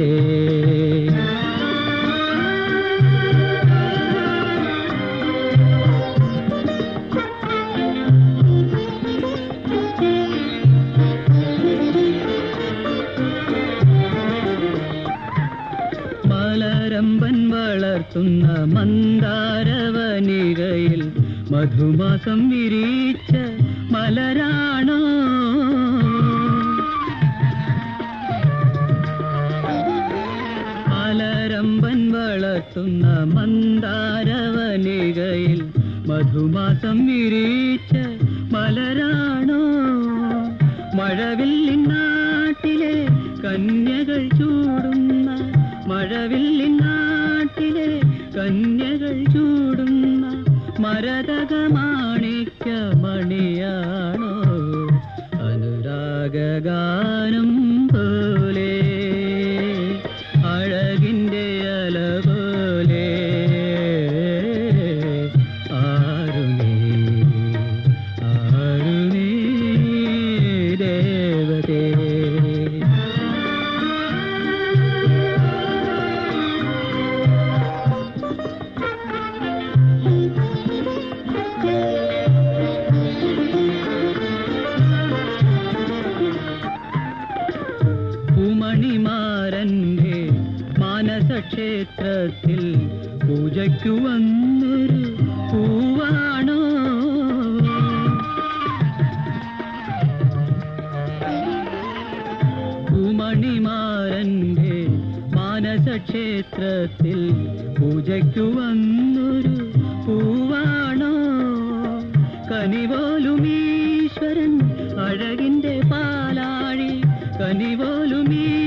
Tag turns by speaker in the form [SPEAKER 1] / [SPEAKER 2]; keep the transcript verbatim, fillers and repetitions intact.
[SPEAKER 1] ദേവതേ. മലരമ്പൻ വളർത്തുന്ന മന്ദാരവനികയിൽ മധുമാസം വിരിച്ച മലരാണോ? മലരമ്പൻ വളർത്തുന്ന മന്ദാരവനികയിൽ മധുമാസം വിരിച്ച മലരാണോ? മഴവില്ലിൻ നാട്ടിലെ കന്യകൾ ചൂടുന്ന മഴവില്ലിൻ നാട്ടിലെ കന്യകൾ ചൂടുന്ന മരതക മാണിക്യ മണിയാണോ? അനുരാഗഗാനം പോലെ അഴകിൻ്റെ അല പോലെ ആരു നീ ആരു നീ ദേവതേ. പൂമണിമാരൻ്റെ മാനസക്ഷേത്രത്തിൽ പൂജയ്ക്കു വന്നൊരു പൂവാണോ? പൂമണിമാരൻ്റെ മാനസക്ഷേത്രത്തിൽ പൂജയ്ക്കു വന്നൊരു പൂവാണോ? കനിപോലും ഈശ്വരൻ അഴകിൻ്റെ പാലാഴി കനിപോലും